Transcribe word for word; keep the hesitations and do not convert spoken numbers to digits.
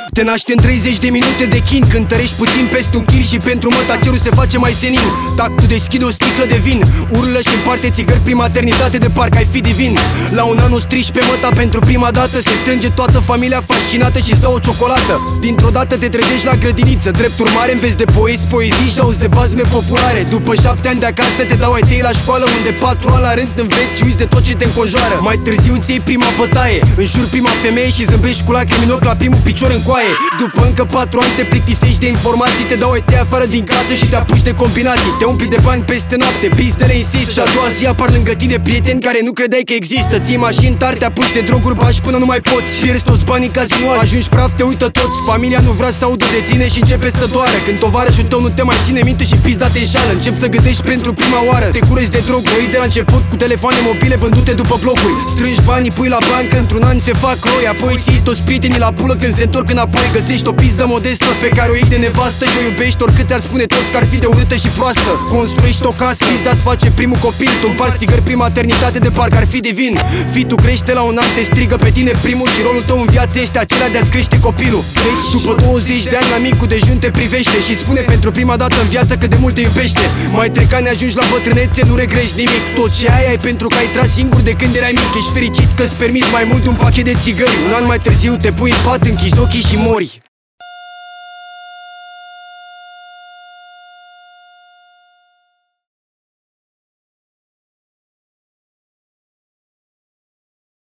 Te naște în treizeci de minute de chin, cântărești puțin peste un kil și pentru măta cerul se face mai senin. Tactul deschide o sticlă de vin, urlă și împarte țigări prin maternitate de parcă ai fi divin. La un an o strici pe măta pentru prima dată, se strânge toată familia fascinată și-ți dă o ciocolată. Dintr-o dată te trezești la grădiniță, drept urmare înveți de poezi, poezii și auzi de bazme populare. După șapte ani de acasă te dau ai tăi la școală, unde patru ani la rând înveți și uiți de tot ce te înconjoară. Mai târziu îți iei prima bătaie, înjuri prima femeie și zâmbești cu lacrimi în ochi la primul picior în coaie. După încă patru ani te plictisești de informații, te dau ai tăi afară din casă și te apuci de combinații. Te umpli de bani peste noapte, bizdele insist și a doua zi apar lângă tine prieteni care nu credeai că există. Ții mașini tari, te apuci de droguri, bași până nu mai poți, pierzi toți banii cazino, ajungi praf, te uită toți. Familia nu vrea să audă de tine și începe să doară când tovarășul tău nu te mai ține minte și pizda te înșală. Începi să gândești pentru prima oară, te curezi de droguri, o iei de la început cu telefoane mobile vândute după blocuri. Strângi banii, pui la bancă, într-un an se fac roi, apoi ții toți prietenii la pulă când se întorc înapoi. Găsești o pizdă modestă pe care o iei de nevastă și o iubești oricât te-ar spune toți că ar fi de urâtă și proastă. Construiești o casă, pizda-ți face primul copil, tu împarți țigări prin maternitate de parcă ar fi divin. Fitul crește la un an, te strigă pe tine primul și rolul tău în viață este acela de a-ți crește copilul. Deci după douăzeci de ani amicul dejun te privește și spune pentru prima dată în viață cât de mult te iubește. Mai trec ani, ajungi la bătrânețe, nu regrești nimic. Tot ce ai ai pentru că ai tras singur de când erai mic. Ești fericit că îți permiți mai mult de un pachet de țigări. Un an mai târziu te pui în pat, închizi ochii și mori.